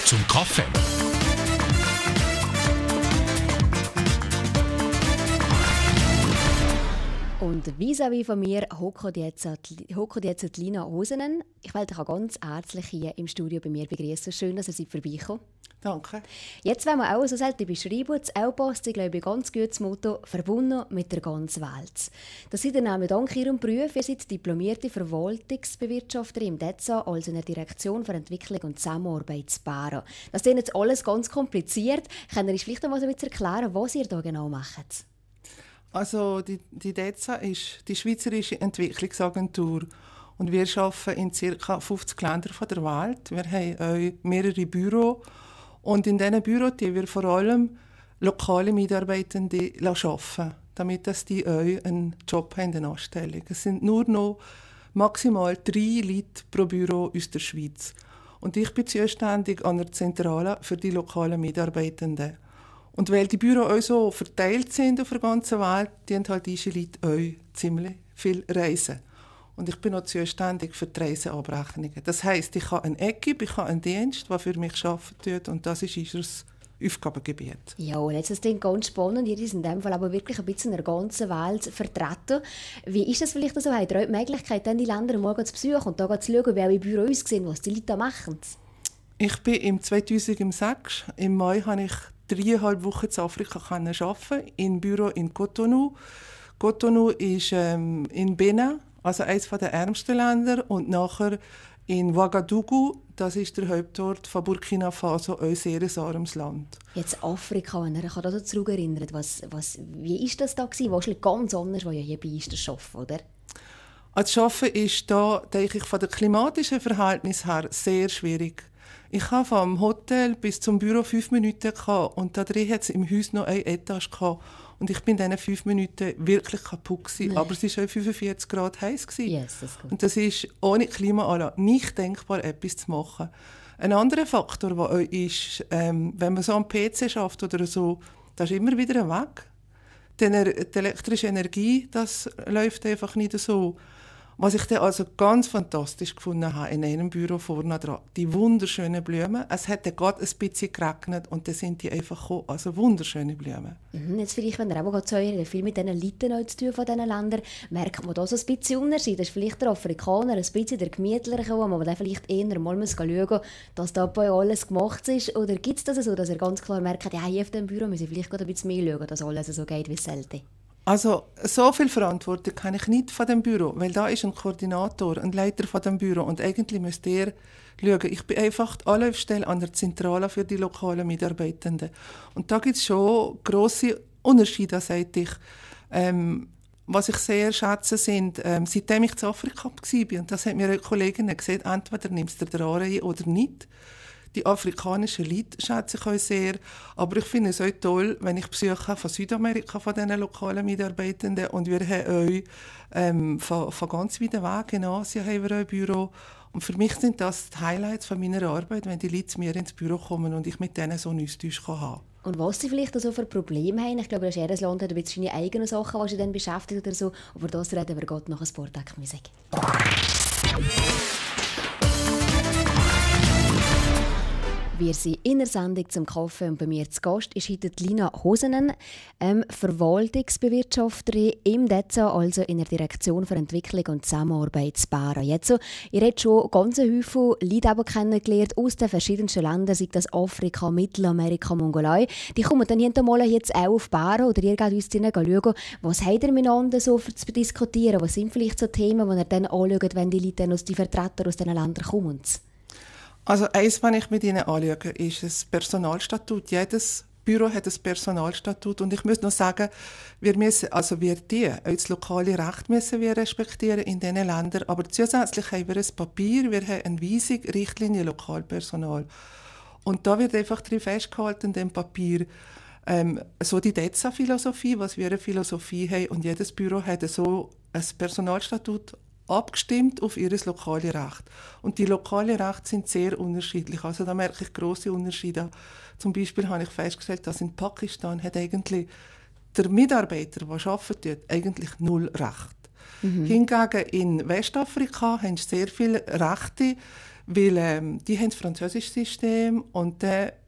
zum Kaffee. Und vis-à-vis von mir hockt jetzt Lina Hosenen. Ich wollte dich auch ganz herzlich hier im Studio bei mir begrüßen. Schön, dass ihr seid vorbeikommen. Danke. Jetzt wollen wir auch so selten beschreiben. Das L-Post ist, glaube ich, ein ganz gutes Motto, verbunden mit der ganzen Welt. Das seid ihr nämlich dank Ihrem Beruf. Ihr seid diplomierte Verwaltungsbewirtschafterin im DEZA, also in der Direktion für Entwicklung und Zusammenarbeit zu Baren. Das ist jetzt alles ganz kompliziert. Könnt ihr uns vielleicht einmal so ein bisschen erklären, was ihr da genau macht? Also die DEZA ist die Schweizerische Entwicklungsagentur und wir arbeiten in ca. 50 Ländern der Welt. Wir haben mehrere Büros und in diesen Büros die wir vor allem lokale Mitarbeitende arbeiten, damit die einen Job haben, eine Anstellung. Es sind nur noch maximal 3 Leute pro Büro aus der Schweiz. Und ich bin zuständig an der Zentrale für die lokalen Mitarbeitenden. Und weil die Büros auch so verteilt sind auf der ganzen Welt, tun halt diese Leute auch ziemlich viel reisen. Und ich bin auch zuständig für die Reiseabrechnungen. Das heisst, ich habe eine Equipe, ich habe einen Dienst, der für mich arbeitet, und das ist unser Aufgabengebiet. Ja, und jetzt ist das ganz spannend. Ihr seid in diesem Fall aber wirklich ein bisschen in der ganzen Welt vertreten. Wie ist das vielleicht so? Habt ihr auch die Möglichkeit, dann die Länder mal zu besuchen und da zu schauen, wie eure Büros aussehen, was die Leute da machen? Ich bin im 2006, im Mai, habe ich 3,5 Wochen in Afrika arbeiten, im Büro in Cotonou. Cotonou ist in Benin, also eines der ärmsten Länder, und nachher in Ouagadougou, das ist der Hauptort von Burkina Faso, ein sehr armes Land. Jetzt Afrika, wenn ihr euch daran zurückerinnert, wie war das da gewesen? Wahrscheinlich ganz anders, als ja hier bei uns das Arbeiten, oder? Das Arbeiten ist da, denke ich, von den klimatischen Verhältnissen her sehr schwierig. Ich hatte vom Hotel bis zum Büro 5 Minuten und da drin hat es im Haus noch eine Etage gehabt. Und ich bin in diesen 5 Minuten wirklich kaputt gewesen. Aber es war auch 45 Grad heiß. Yes, das und das ist ohne Klimaanlage nicht denkbar, etwas zu machen. Ein anderer Faktor, der auch ist, wenn man so am PC schafft oder so, da ist immer wieder ein Weg. Die elektrische Energie, das läuft einfach nicht so. Was ich dann also ganz fantastisch gefunden habe in einem Büro vorne dran, die wunderschönen Blumen. Es hat dann gerade ein bisschen geregnet und dann sind die einfach gekommen. Also wunderschöne Blumen. Jetzt vielleicht, wenn ihr auch gerade viel mit diesen Leuten zu tun von diesen Ländern, merkt man da so ein bisschen Unterschied. Das ist vielleicht der Afrikaner ein bisschen der gemütliche, wo man dann vielleicht eher mal schauen muss, dass da bei alles gemacht ist. Oder gibt es das so, dass ihr ganz klar merkt, ja, hier auf dem Büro müssen wir vielleicht gerade ein bisschen mehr schauen, dass alles so geht wie selten? Also, so viel Verantwortung kann ich nicht von dem Büro, weil da ist ein Koordinator, ein Leiter von dem Büro und eigentlich müsst ihr schauen. Ich bin einfach die Anlaufstelle an der Zentrale für die lokalen Mitarbeitenden. Und da gibt es schon grosse Unterschiede, sage ich. Was ich sehr schätze, sind, seitdem ich zu Afrika war, und das hat mir eine Kollegin gesagt, entweder nimmst du den ein oder nicht. Die afrikanischen Leute schätze ich auch sehr. Aber ich finde es auch toll, wenn ich Besuche von Südamerika, von diesen lokalen Mitarbeitenden. Und wir haben von ganz weiten Wegen in Asien haben wir auch ein Büro. Und für mich sind das die Highlights von meiner Arbeit, wenn die Leute zu mir ins Büro kommen und ich mit denen so einen Austausch haben kann. Und was sie vielleicht so für Probleme haben, ich glaube, jedes Land hat ein bisschen seine eigenen Sachen, die sie dann beschäftigt oder so. Aber das reden wir gerade nach ein paar Tagen Musik. Wir sind in der Sendung zum Kaffee und bei mir zu Gast ist heute Lina Hosenen, Verwaltungsbewirtschafterin im DEZA, also in der Direktion für Entwicklung und Zusammenarbeit zu Baren. Jetzt so, ihr habt schon ganz viele Leute kennengelernt aus den verschiedensten Ländern, sei das Afrika, Mittelamerika, Mongolei. Die kommen dann hinterher jetzt auch auf Baren oder ihr geht uns schauen, was habt ihr miteinander so zu diskutieren? Was sind vielleicht so Themen, die ihr dann anschaut, wenn die Leute die Vertreter aus diesen Ländern kommen? Also eins, was ich mit Ihnen anschaue, ist das Personalstatut. Jedes Büro hat ein Personalstatut und ich muss noch sagen, wir das lokale Recht müssen wir respektieren in diesen Ländern, aber zusätzlich haben wir ein Papier, wir haben eine Weisung, Richtlinie Lokalpersonal. Und da wird einfach drin festgehalten, in dem Papier, so die DEZA-Philosophie, was wir eine Philosophie haben, und jedes Büro hat so ein Personalstatut abgestimmt auf ihr lokales Recht. Und die lokalen Rechte sind sehr unterschiedlich. Also da merke ich grosse Unterschiede. Zum Beispiel habe ich festgestellt, dass in Pakistan hat eigentlich der Mitarbeiter, der arbeitet, eigentlich 0 Recht. Hingegen in Westafrika haben sie sehr viele Rechte, weil die haben das französische System und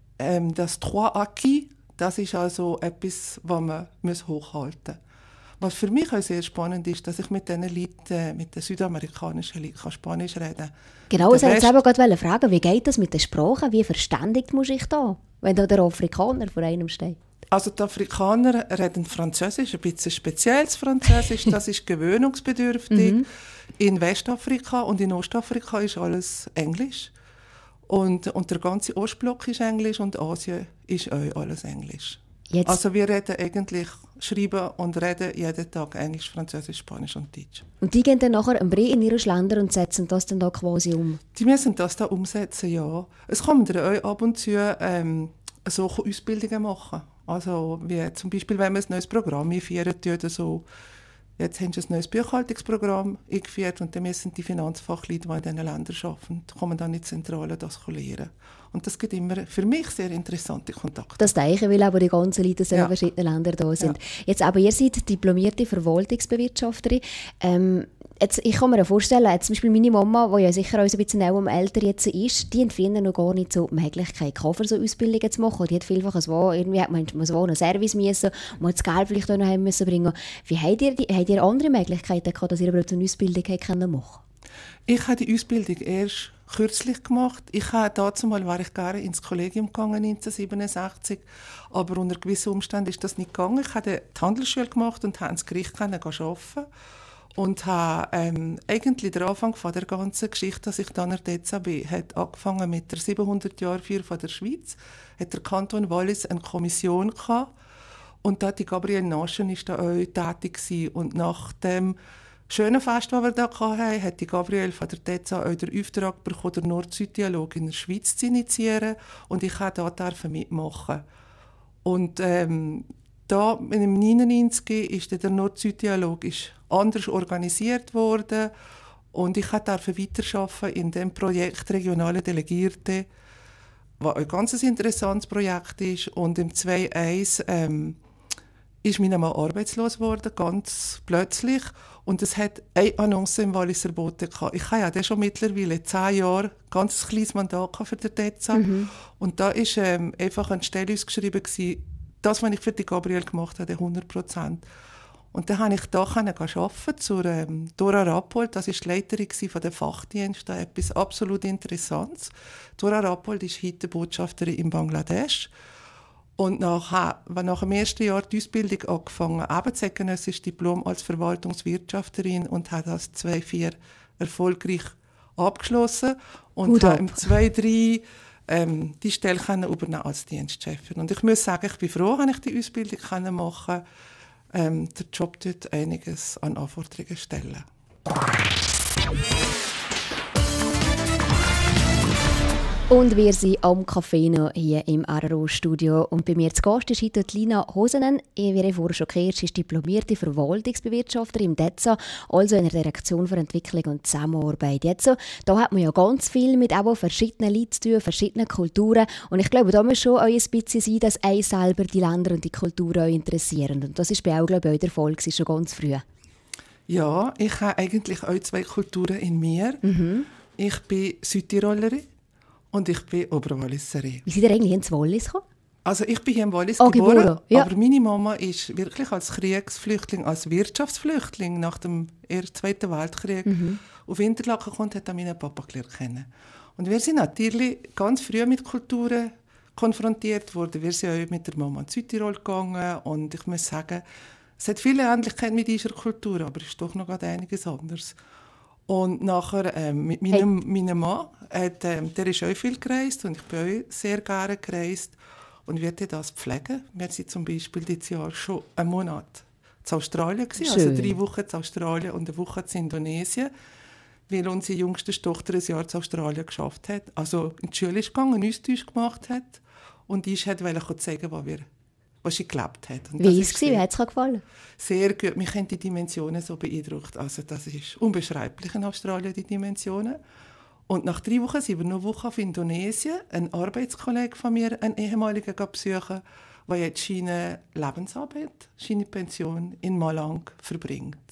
das Trois Acquis, das ist also etwas, was man hochhalten muss. Was für mich auch sehr spannend ist, dass ich mit diesen Leuten, mit den südamerikanischen Leuten Spanisch reden kann. Genau, ich wollte jetzt eben gerade fragen, wie geht das mit den Sprachen? Wie verständigt man sich da, wenn da der Afrikaner vor einem steht? Also die Afrikaner reden Französisch, ein bisschen spezielles Französisch, das ist gewöhnungsbedürftig. In Westafrika und in Ostafrika ist alles Englisch. Und der ganze Ostblock ist Englisch und Asien ist auch alles Englisch. Jetzt. Also wir reden eigentlich, schreiben und reden jeden Tag Englisch, Französisch, Spanisch und Deutsch. Und die gehen dann nachher am Brie in ihre Länder und setzen das dann da quasi um? Die müssen das da umsetzen, ja. Es kann man dann auch ab und zu solche Ausbildungen machen. Also wie zum Beispiel, wenn man ein neues Programm einführt oder so. Jetzt haben sie ein neues Buchhaltungsprogramm eingeführt und dann müssen die Finanzfachleute, die in diesen Ländern arbeiten, kommen dann in die Zentrale das lernen. Und das gibt immer für mich sehr interessante Kontakte. Das denke ich, weil aber die ganzen Leute aus verschiedenen Ländern da sind. Ja. Jetzt, aber ihr seid diplomierte Verwaltungsbewirtschafterin. Jetzt, ich kann mir vorstellen, jetzt zum Beispiel meine Mama, die ja sicher auch ein bisschen älter jetzt ist, die hat früher noch gar nicht so die Möglichkeit gehabt, für so Ausbildungen zu machen. Die hat vielfach irgendwie hat man einen Service müssen und man hat das Geld vielleicht auch noch haben müssen bringen. Wie habt ihr andere Möglichkeiten gehabt, dass ihr überhaupt so eine Ausbildung machen konntet? Ich habe die Ausbildung erst kürzlich gemacht. Dazumal war ich gerne ins Kollegium gegangen, 1967, aber unter gewissen Umständen ist das nicht gegangen. Ich habe die Handelsschule gemacht und habe ins Gericht arbeiten und habe eigentlich der Anfang von der ganzen Geschichte, dass ich dann dort bin, hat angefangen mit der 700-Jahr-Feier von der Schweiz, hat der Kanton Wallis eine Kommission gehabt und da die Gabriele Naschen ist da auch tätig gewesen. Und nach dem schönen Fest, das wir da hatten, hat die Gabriele von der DEZA auch den Auftrag bekommen, den Nord-Süd-Dialog in der Schweiz zu initiieren und ich durfte mitmachen. Und da im 1999 ist der Nord-Süd-Dialog anders organisiert worden und ich durfte weiterarbeiten in dem Projekt Regionale Delegierte, was ein ganz interessantes Projekt ist. Und im 2001 ist mein Mann arbeitslos geworden, ganz plötzlich. Und es hat eine Annonce im Walliser Bote gehabt. Ich habe ja schon mittlerweile 10 Jahre ein ganz kleines Mandat für den DEZA. Und da war einfach eine Stelle ausgeschrieben, das, was ich für die Gabriele gemacht habe, 100%. Und dann konnte ich da arbeiten zur Dora Rappold, das war die Leiterin von der Fachdienst, etwas absolut Interessantes. Dora Rappold ist heute Botschafterin in Bangladesch. Und nach dem ersten Jahr die Ausbildung angefangen, eben das Diplom als Verwaltungswirtschafterin und habe das 2004 erfolgreich abgeschlossen und habe im 2003 die Stelle übernehmen als Dienstchefin. Und ich muss sagen, ich bin froh, dass ich die Ausbildung machen konnte. Der Job tut einiges an Anforderungen stellen. Und wir sind am Café noch hier im RRO-Studio. Und bei mir zu Gast ist heute Lina Hosenen. Wie ich vorher schon gehört, sie ist diplomierte Verwaltungsbewirtschafterin im DEZA, also in der Direktion für Entwicklung und Zusammenarbeit. Jetzt, da hat man ja ganz viel mit verschiedenen Leuten zu tun, verschiedenen Kulturen. Und ich glaube, da muss schon auch ein bisschen sein, dass einen selber die Länder und die Kulturen auch interessieren. Und das ist bei auch, glaube ich, auch der Fall, schon ganz früh. Ja, ich habe eigentlich auch 2 Kulturen in mir. Ich bin Südtirolerin. Und ich bin Oberwalliserin. Wie seid ihr eigentlich ins Wallis gekommen? Also ich bin hier im Wallis geboren, ja. Aber meine Mama ist wirklich als Kriegsflüchtling, als Wirtschaftsflüchtling nach dem Zweiten Weltkrieg auf Interlaken gekommen und hat meinen Papa kennen. Und wir sind natürlich ganz früh mit Kulturen konfrontiert worden. Wir sind auch mit der Mama in Südtirol gegangen und ich muss sagen, es hat viele Ähnlichkeiten mit unserer Kultur, aber es ist doch noch einiges anderes. Und nachher mit meinem Mann, der ist auch viel gereist und ich bin auch sehr gerne gereist und werde das pflegen. Wir sind zum Beispiel dieses Jahr schon einen Monat in Australien gewesen, also 3 Wochen in Australien und eine Woche in Indonesien, weil unsere jüngste Tochter ein Jahr in Australien geschafft hat. Also in die Schule ist gegangen, einen Austausch gemacht hat und ich wollte zeigen, was sie gelebt hat. Und wie war es? Wie hat es dir gefallen? Sehr gut. Mich haben die Dimensionen so beeindruckt. Also das ist unbeschreiblich in Australien, die Dimensionen. Und nach 3 Wochen sind wir noch eine Woche auf Indonesien. Ein Arbeitskollege von mir, ein ehemaliger, besuchen, der jetzt seine Lebensarbeit, seine Pension in Malang verbringt.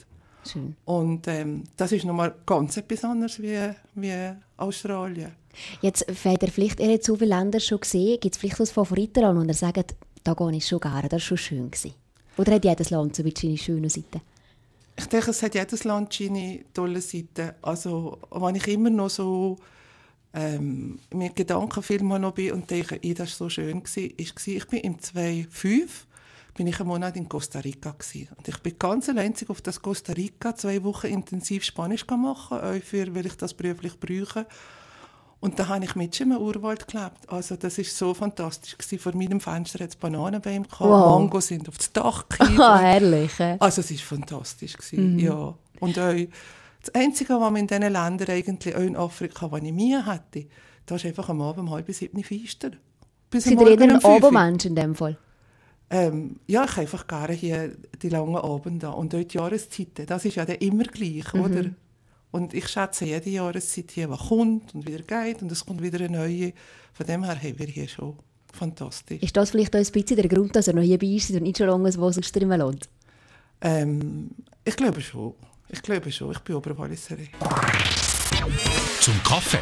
Schön. Und das ist nochmal ganz etwas anderes wie Australien. Jetzt habt ihr vielleicht ihr so viele Länder schon gesehen. Gibt es vielleicht ein Favoritenland, und ihr sagt, da gehe ich schon gerne, das war schon schön gewesen? Oder hat jedes Land so seine schönen Seiten? Ich denke, es hat jedes Land seine tolle Seiten. Also, wenn ich immer noch so mit Gedanken viel mal noch bin und denke, das war so schön gewesen, ich bin im 2005 bin ich einen Monat in Costa Rica gewesen. Und ich bin ganz einzig auf das Costa Rica 2 Wochen intensiv Spanisch machen, weil ich das beruflich brauche. Und da habe ich mit im Urwald gelebt. Also das war so fantastisch gewesen. Vor meinem Fenster hatte es Bananenbäume, wow. Mangos sind auf das Dach gekommen. Herrlich. Also es war fantastisch gewesen, ja. Und auch das Einzige, was mir in diesen Ländern eigentlich auch in Afrika, was ich Mühe hatte, da ist einfach am Abend um 6:30 Feister. Sind ihr ein Abendmensch in dem Fall? Ja, ich habe einfach gerne hier die langen Abende. Und auch die Jahreszeiten, das ist ja dann immer gleich, oder? Und ich schätze jede Jahreszeit hier, die kommt und wieder geht und es kommt wieder eine neue. Von dem her haben wir hier schon fantastisch. Ist das vielleicht auch ein bisschen der Grund, dass er noch hier bei ist und nicht schon lange wo sonst drin lohnt? Ich glaube schon. Ich bin Oberwalliserin. Zum Kaffee.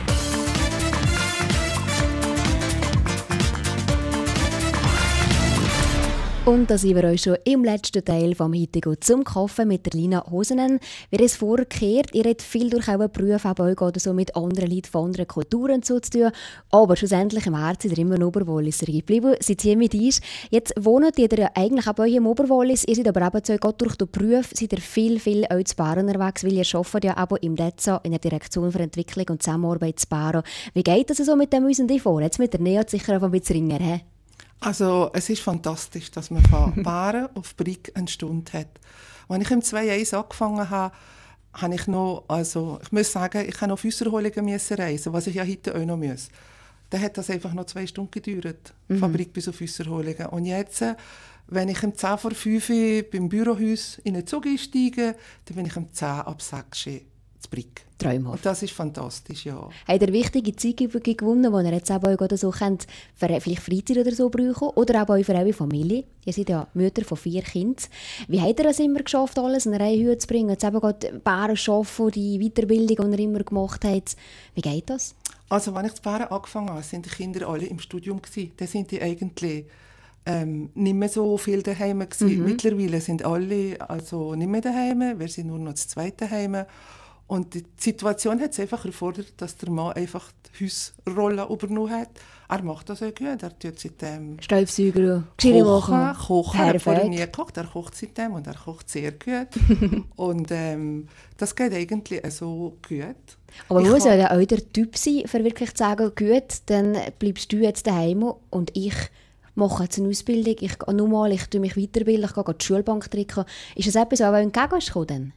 Und da sind wir euch schon im letzten Teil vom heutigen «Zum Kaffee» mit der Lina Hosenen. Wie es vorgekehrt, ihr habt viel durch euren Beruf auch so mit anderen Leuten von anderen Kulturen zu tun. Aber schlussendlich im Herzen seid ihr immer noch Oberwalliserin geblieben. Seid ihr mit uns. Jetzt wohnt ihr ja eigentlich auch bei euch im Oberwallis. Ihr seid aber eben gerade durch den Beruf seid ihr viel auch zu Baren unterwegs, weil ihr arbeitet ja eben im DEZA in der Direktion für Entwicklung und Zusammenarbeit zu Baren. Wie geht das so mit dem Müssen vor? Jetzt mit der Nähe sicher auch ein bisschen ringer, he? Also, es ist fantastisch, dass man von Baren auf Brig eine Stunde hat. Als ich im 2001 angefangen habe, habe ich noch, also ich muss sagen, ich habe noch auf Äusserholungen reisen, was ich ja heute auch noch muss. Dann hat das einfach noch 2 Stunden gedauert, von Brig bis auf Äusserholungen. Und jetzt, wenn ich um 10 vor 5 Uhr beim Bürohaus in den Zug einsteige, dann bin ich um 10 ab 6 Uhr zu Brig. Träumhaft. Und das ist fantastisch, ja. Habt ihr wichtige Zeit gewonnen, die ihr jetzt auch so könnt, für vielleicht Freizeit oder so brauchen? Oder auch für eure Familie? Ihr seid ja Mütter von 4 Kindern. Wie habt ihr es immer geschafft, alles in eine Reihe zu bringen? Jetzt eben gerade Baren arbeiten, die Weiterbildung, die ihr immer gemacht habt. Wie geht das? Also, als ich zu Baren angefangen habe, sind die Kinder alle im Studium gewesen. Da sind die eigentlich nicht mehr so viel daheim gewesen. Mittlerweile sind alle also nicht mehr daheim. Wir sind nur noch das zweite daheim. Und die Situation hat es einfach erfordert, dass der Mann einfach die Hausrolle übernommen hat. Er macht das auch gut. Er tut seitdem Staubsauger, Geschirr machen. Kochen. Er hat vorher nie gekocht. Er kocht seitdem und er kocht sehr gut. Und das geht eigentlich so gut. Aber man muss ja auch der Typ sein, für wirklich zu sagen, gut, dann bleibst du jetzt daheim und ich mache jetzt eine Ausbildung. Ich tue mich weiterbilden, ich gehe die Schulbank trinken. Ist das etwas, was entgegenkommt?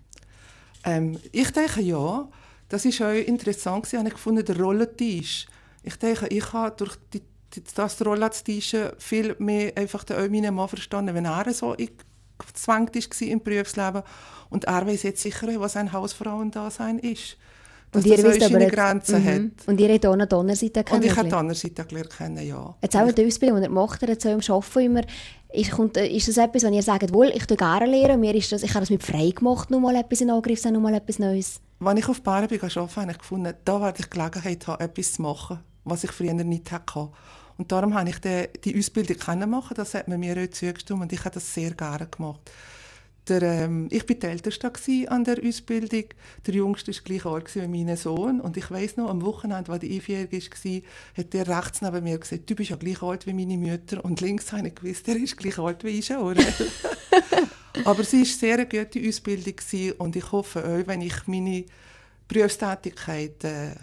Ich denke, ja. Das war auch interessant, ich habe gefunden, der Rollentisch. Ich denke, ich habe durch das Rollentische viel mehr einfach meinen Mann verstanden, wenn er so gezwängt war im Berufsleben. Und er weiss jetzt sicher, was ein Hausfrauendasein ist. Dass und ihr das wisst aber seine Grenzen hat. Und ihr habt auch eine Donnerseite kennen. Und ich habe die Donnerseite gelernt, ja. Jetzt auch in der Ausbildung, die ihr macht, jetzt auch im Arbeiten immer, ist das etwas, wenn ihr sagt, wohl, ich tue gerne lernen, ich habe das mit frei gemacht, noch mal etwas in Angriff zu nehmen, noch mal etwas Neues? Als ich auf Baren arbeiten habe ich gefunden, da werde ich Gelegenheit haben, etwas zu machen, was ich früher nicht hatte. Und darum habe ich die Ausbildung machen. Das hat man mir auch zugestimmt und ich habe das sehr gerne gemacht. Ich war die Älteste an der Ausbildung. Der Jüngste war gleich alt wie mein Sohn. Und ich weiss noch, am Wochenende, als die Einführung war, hat der rechts neben mir gesagt, du bist ja gleich alt wie meine Mutter. Und links habe ich gewusst, der ist gleich alt wie ich schon. Aber sie war sehr eine gute Ausbildung und ich hoffe auch, wenn ich meine Berufstätigkeit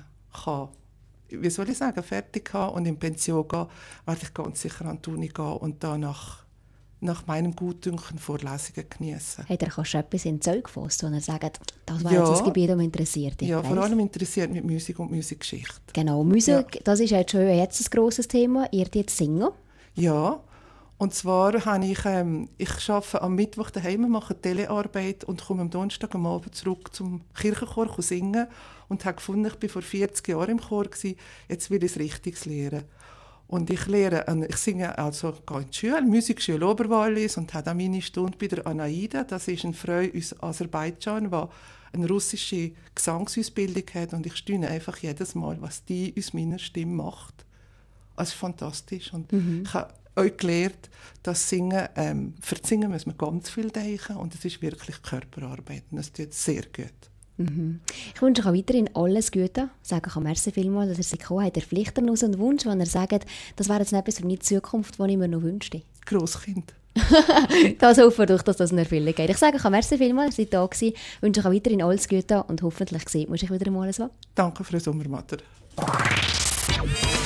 fertig habe und in Pension gehe, werde ich ganz sicher an die Uni gehen und danach nach meinem Gutdünken Vorlesungen genießen. Hey, da kannst du etwas in Zeug fassen, wo er sagt, das war jetzt das Gebiet, das mich interessiert. Ja, vor allem interessiert mich Musik und Musikgeschichte. Genau, Musik, das ist jetzt schon ein grosses Thema. Ihr jetzt singen? Ja, und zwar habe ich arbeite am Mittwoch daheim, mache Telearbeit und komme am Donnerstag am Abend zurück zum Kirchenchor singen und habe gefunden, ich war vor 40 Jahren im Chor, jetzt will ich es richtig lernen. Und ich singe also gehe in die Schule, Musikschule Oberwallis und habe auch meine Stunde bei der Anaida. Das ist eine Frau aus Aserbaidschan, die eine russische Gesangsausbildung hat. Und ich staune einfach jedes Mal, was die aus meiner Stimme macht. Das ist fantastisch. Und ich habe euch gelernt, dass für das Singen muss man ganz viel denken. Und es ist wirklich Körperarbeit. Und es tut sehr gut. Ich wünsche euch auch weiterhin alles Gute. Ich sage euch merci vielmals, dass ihr sie gekommen habt. Der Pflichternus und Wunsch, wenn ihr sagt, das wäre jetzt etwas für meine Zukunft, was ich mir noch wünschte. Grosskind. Das hoffe ich, dass das in Erfüllung geht. Ich sage euch merci vielmals, dass ihr da gewesen. Ich wünsche euch auch weiterhin alles Gute und hoffentlich sieht man sich wieder einmal so. Danke für den Sommermatter.